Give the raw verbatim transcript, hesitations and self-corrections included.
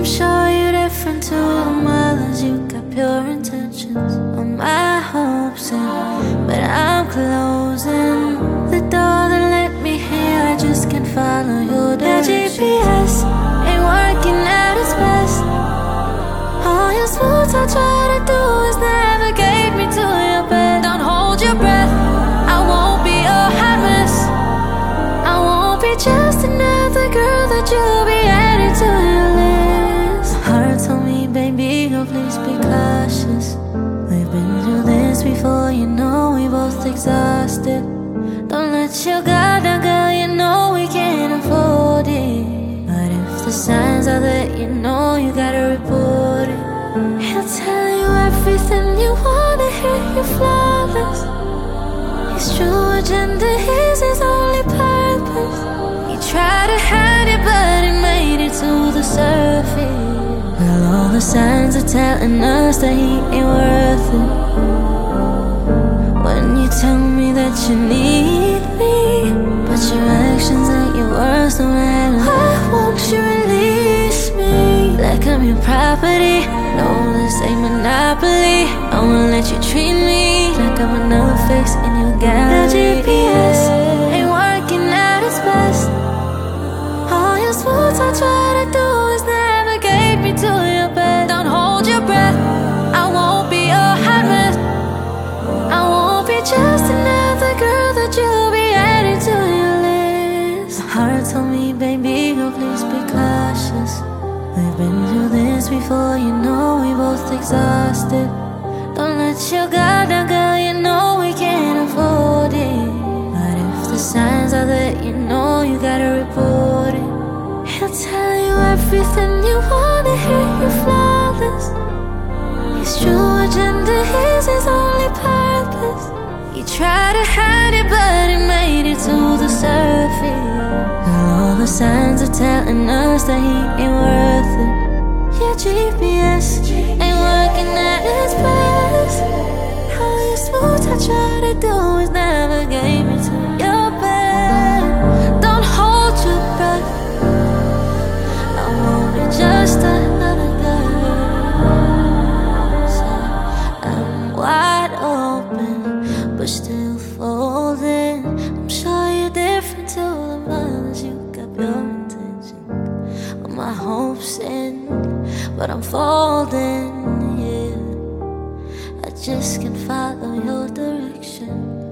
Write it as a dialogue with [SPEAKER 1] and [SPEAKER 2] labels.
[SPEAKER 1] sure you're different to the mothers. You got pure intentions on my hopes in, but I'm closing the door that let me here. I just can't follow your direction. That G P S ain't working at its best. All your smooth I try to do is navigate me to your bed. Don't hold your breath, I won't be a hot mess. I won't be just another girl that you'll be adding to your list. My heart told me, baby, oh please be cautious. We've been through this before, you know we both exhausted. Don't let your guard down, girl, you know we can't afford it. But if the signs are that, you know you gotta report it. He'll tell you everything you wanna hear, you're flawless. His true agenda is his only purpose. He tried to hide it, but it made it to the surface. Well, all the signs are telling us that he ain't worth it. When you tell me that you need me, but your actions ain't your words, no matter. Why won't you release me like I'm your property? No, this ain't Monopoly. I won't let you treat me like I'm another face in your gallery. The G P S ain't working at its best. All your smooth I try to do is navigate me to your bed. Don't hold your breath, I won't be a hot mess. I won't be just another girl that you'll be adding to your list. My heart told me, baby, oh please be cautious. We've been through this before, you know we both exhausted. Don't let your guard down, girl, you know we can't afford it. But if the signs are that, you know you gotta report it. He'll tell you everything you wanna hear, you're flawless. His true agenda is his only purpose. He tried to hide it, but it made it to the surface. Now all the signs are telling us that he ain't worth it. Your G P S ain't working at its best. All you smooth I try to do is navigate me to your bed. Don't hold your breath, I won't be just another girl. So I'm wide open, but still folding. I'm sure you're different to the mothers. You got pure intention on my hopes in, but I'm folding, yeah. I just can't follow your direction.